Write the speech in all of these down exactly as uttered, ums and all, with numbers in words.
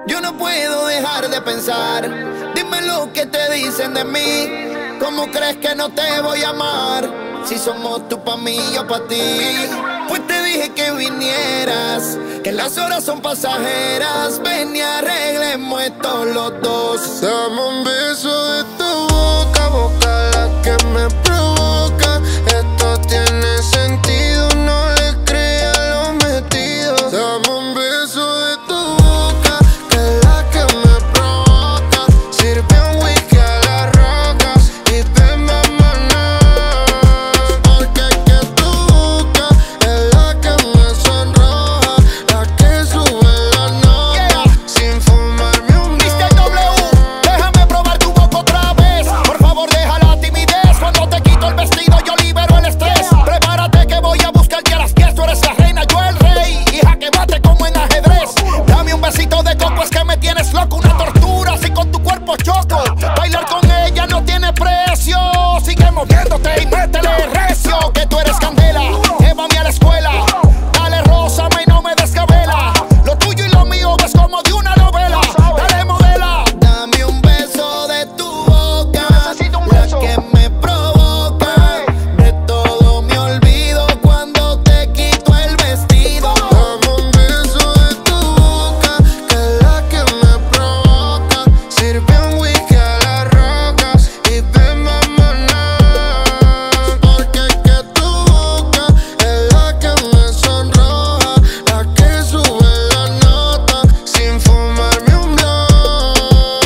Yo no puedo dejar de pensar. Dime lo que te dicen de mí. ¿Cómo crees que no te voy a amar? Si somos tú pa' mí, yo pa' ti. Pues te dije que vinieras, que las horas son pasajeras. Ven y arreglemos esto los dos. Dame un beso de tu boca, boca la que me provoca. Esto tiene sentido, no le creas lo metido. Dame un beso de tu boca, que es la que me provoca. Sirve un whisky a las rocas y ven a manar. Porque es que tu boca es la que me sonroja, la que sube la nota, yeah, sin fumarme un mister W, déjame probar tu boca otra vez. Por favor, deja la timidez. Cuando te quito el vestido, yo libero el estrés. Prepárate que voy a buscarte a las diez. Tú eres la reina, yo el rey. Hija, que bate como en ajedrez. Dame un besito de coco, es que me tienes loco. Una tortura, así con tu cuerpo choco. Bailar con ella no tiene precio. Sigue moviéndote y métele recio. Que tú eres candela, llévame a la escuela. Dale, rózame y no me descabela. Lo tuyo y lo mío ves como de una novela. Dale, modela. Dame un beso de tu boca, la que me provoca. De todo me olvido cuando te quito el vestido. Dame un beso de tu boca, que es la que me provoca. Sirve un whisky a las rocas y ven a manar. Porque es que tu boca es la que me sonroja, la que sube la nota, sin fumarme un blunt.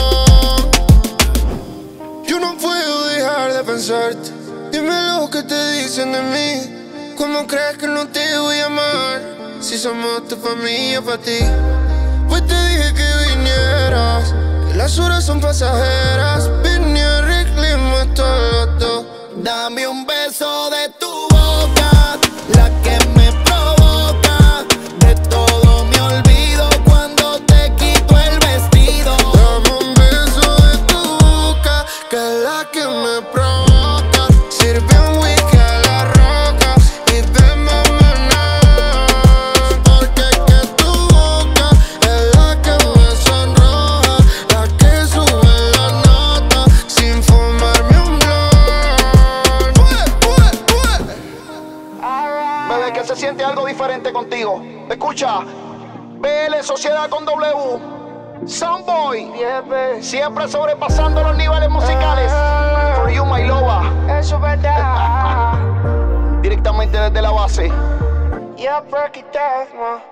Yo no puedo dejar de pensarte. Dime lo que te dicen de mí. ¿Cómo crees que no te voy a amar? Si somos tu familia pa' ti. Pues te dije que vinieras, que las horas son pasajeras. Ven y arreglemos esto los dos. Dame un beso de tu boca, la que me provoca. De todo me olvido cuando te quito el vestido. Dame un beso de tu boca, que es la que me provoca. Sirve un whisky a las rocas y ven a manar. Porque es que tu boca es la que me sonroja, la que sube la nota, sin fumarme un blunt. Bebé, que se siente algo diferente contigo. Escucha, B L Sociedad con W. Soundboy, siempre sobrepasando los niveles musicales. For you, my loba. Eso es verdad. Directamente desde la base. Yeah, break it down, man.